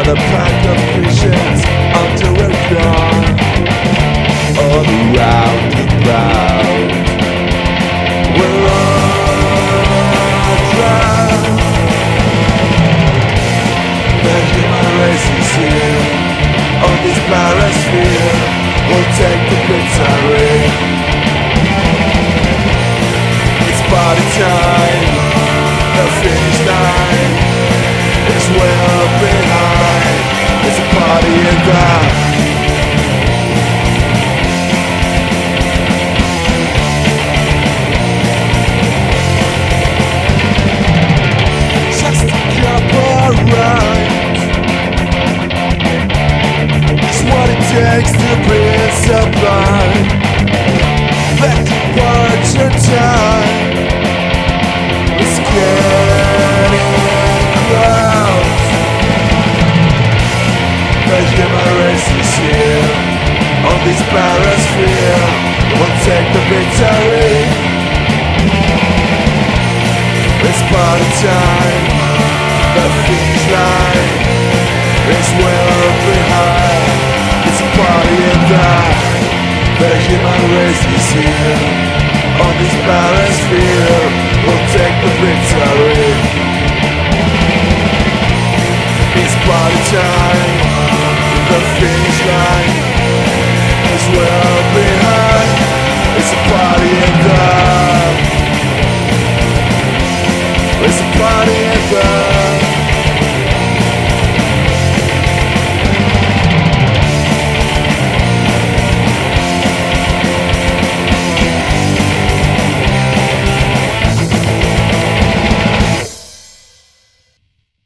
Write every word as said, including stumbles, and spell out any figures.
Another pack of Christians under a gun, all around the crowd. We're all drowned. The human race is here on this biosphere. We'll take the victory. It's party time. The finish line is well behind. It's a party in the just a couple rides. It's what it takes to be sublime. Let the parts your time. It's getting close. The human race is here on this biosphere. We'll take the victory. It's party time. The finish line is well behind. It's a party in the The human race is here on this biosphere. We'll take the victory. It's party time. The finish line is well